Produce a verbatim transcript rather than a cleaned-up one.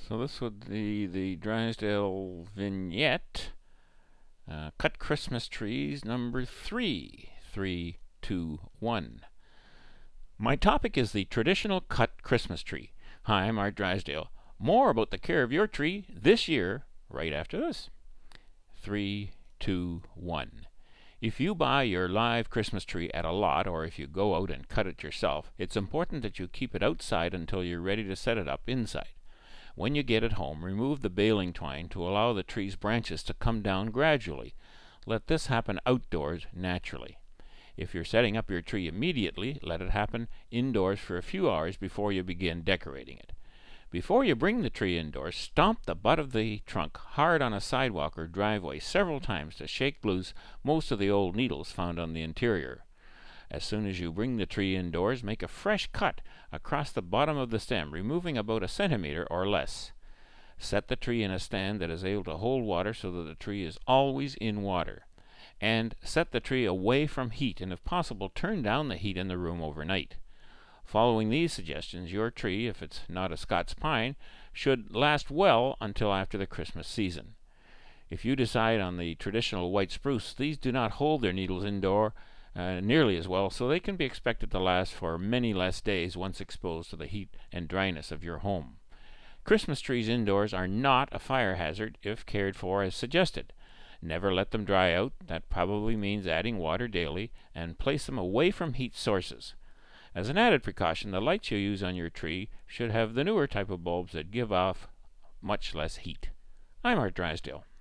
So this would be the Drysdale vignette, uh, Cut Christmas Trees, number three. Three, two, one. My topic is the traditional cut Christmas tree. Hi, I'm Art Drysdale. More about the care of your tree this year, right after this. Three, two, one. If you buy your live Christmas tree at a lot, or if you go out and cut it yourself, it's important that you keep it outside until you're ready to set it up inside. When you get it home, remove the baling twine to allow the tree's branches to come down gradually. Let this happen outdoors naturally. If you're setting up your tree immediately, let it happen indoors for a few hours before you begin decorating it. Before you bring the tree indoors, stomp the butt of the trunk hard on a sidewalk or driveway several times to shake loose most of the old needles found on the interior. As soon as you bring the tree indoors, make a fresh cut across the bottom of the stem, removing about a centimeter or less. Set the tree in a stand that is able to hold water so that the tree is always in water. And set the tree away from heat, and if possible, turn down the heat in the room overnight. Following these suggestions, your tree, if it's not a Scots pine, should last well until after the Christmas season. If you decide on the traditional white spruce, these do not hold their needles indoor Uh, nearly as well, so they can be expected to last for many less days once exposed to the heat and dryness of your home. Christmas trees indoors are not a fire hazard if cared for as suggested. Never let them dry out. That probably means adding water daily, and place them away from heat sources. As an added precaution, the lights you use on your tree should have the newer type of bulbs that give off much less heat. I'm Art Drysdale.